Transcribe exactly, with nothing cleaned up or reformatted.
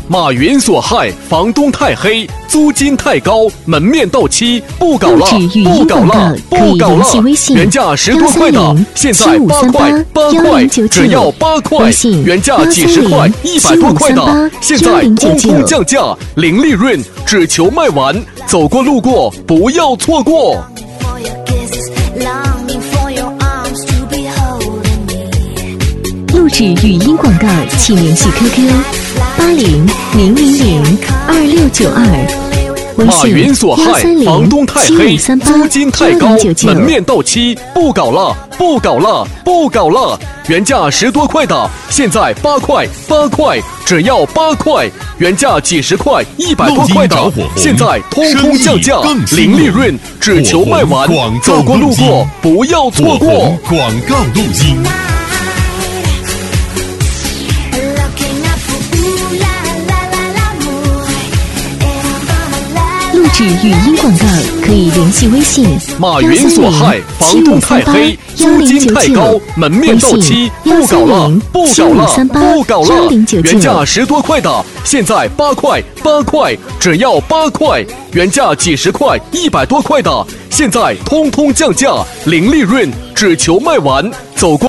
马云所害，房东太黑，租金太高，门面到期，不搞了，不搞了，不搞了！原价十多块的，现在八块，八块，只要八块；原价几十块，一百多块的，现在通通降价，零利润，只求卖完。走过路过，不要错过。 录制语音广告，请联系 Q Q 八零零零零二六九二， 马云所害，房东太黑，租金太高，门面到期，不搞了，不搞了，不搞了！原价十多块的，现在八块，八块，只要八块；原价几十块、一百多块的，现在通通降价，零利润，只求卖完。走过路过，不要错过。 广告录音。 录制语音广告可以联系微信马云所害，房东太黑，租金太高，门面到期，不搞了，不搞了，不搞了！原价十多块的，现在八块，八块，只要八块；原价几十块、一百多块的，现在通通降价，零利润，只求卖完。走过。